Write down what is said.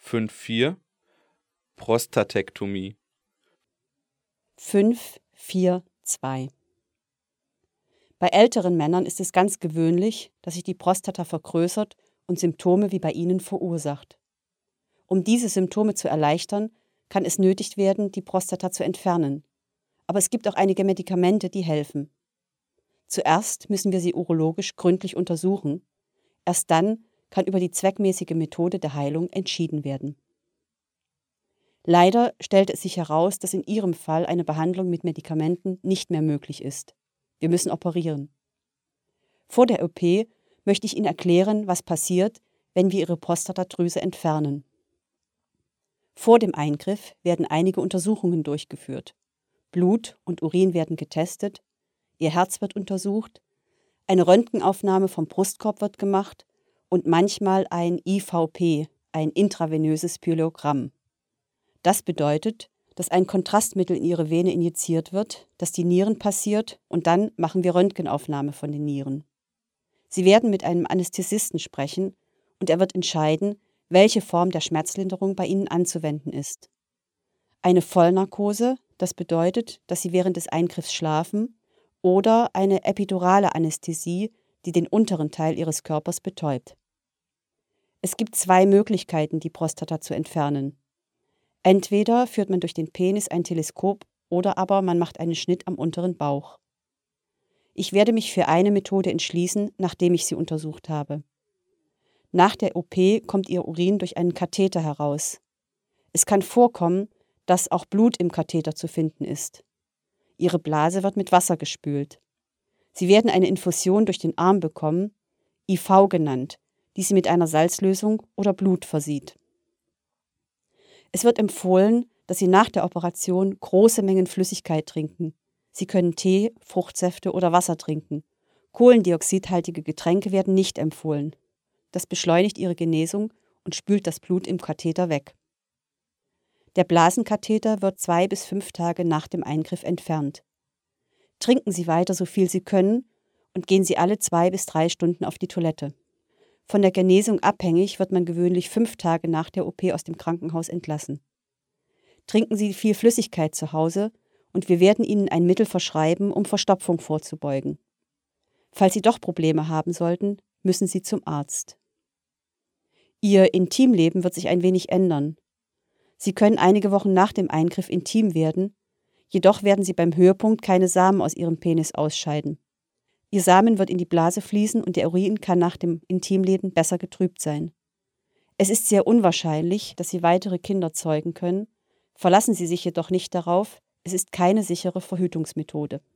5.4 Prostatektomie. 5.4.2 Bei älteren Männern ist es ganz gewöhnlich, dass sich die Prostata vergrößert und Symptome wie bei ihnen verursacht. Um diese Symptome zu erleichtern, kann es nötig werden, die Prostata zu entfernen. Aber es gibt auch einige Medikamente, die helfen. Zuerst müssen wir sie urologisch gründlich untersuchen. Erst dann kann über die zweckmäßige Methode der Heilung entschieden werden. Leider stellte es sich heraus, dass in Ihrem Fall eine Behandlung mit Medikamenten nicht mehr möglich ist. Wir müssen operieren. Vor der OP möchte ich Ihnen erklären, was passiert, wenn wir Ihre Prostatadrüse entfernen. Vor dem Eingriff werden einige Untersuchungen durchgeführt. Blut und Urin werden getestet, Ihr Herz wird untersucht, eine Röntgenaufnahme vom Brustkorb wird gemacht und manchmal ein IVP, ein intravenöses Pyelogramm. Das bedeutet, dass ein Kontrastmittel in Ihre Vene injiziert wird, das die Nieren passiert und dann machen wir Röntgenaufnahme von den Nieren. Sie werden mit einem Anästhesisten sprechen und er wird entscheiden, welche Form der Schmerzlinderung bei Ihnen anzuwenden ist. Eine Vollnarkose, das bedeutet, dass Sie während des Eingriffs schlafen, oder eine epidurale Anästhesie, die den unteren Teil Ihres Körpers betäubt. Es gibt 2 Möglichkeiten, die Prostata zu entfernen. Entweder führt man durch den Penis ein Teleskop oder aber man macht einen Schnitt am unteren Bauch. Ich werde mich für eine Methode entschließen, nachdem ich sie untersucht habe. Nach der OP kommt Ihr Urin durch einen Katheter heraus. Es kann vorkommen, dass auch Blut im Katheter zu finden ist. Ihre Blase wird mit Wasser gespült. Sie werden eine Infusion durch den Arm bekommen, IV genannt, die sie mit einer Salzlösung oder Blut versieht. Es wird empfohlen, dass Sie nach der Operation große Mengen Flüssigkeit trinken. Sie können Tee, Fruchtsäfte oder Wasser trinken. Kohlendioxidhaltige Getränke werden nicht empfohlen. Das beschleunigt Ihre Genesung und spült das Blut im Katheter weg. Der Blasenkatheter wird 2 bis 5 Tage nach dem Eingriff entfernt. Trinken Sie weiter, so viel Sie können, und gehen Sie alle 2 bis 3 Stunden auf die Toilette. Von der Genesung abhängig wird man gewöhnlich 5 Tage nach der OP aus dem Krankenhaus entlassen. Trinken Sie viel Flüssigkeit zu Hause und wir werden Ihnen ein Mittel verschreiben, um Verstopfung vorzubeugen. Falls Sie doch Probleme haben sollten, müssen Sie zum Arzt. Ihr Intimleben wird sich ein wenig ändern. Sie können einige Wochen nach dem Eingriff intim werden, jedoch werden Sie beim Höhepunkt keine Samen aus Ihrem Penis ausscheiden. Ihr Samen wird in die Blase fließen und der Urin kann nach dem Intimleben besser getrübt sein. Es ist sehr unwahrscheinlich, dass Sie weitere Kinder zeugen können. Verlassen Sie sich jedoch nicht darauf, es ist keine sichere Verhütungsmethode.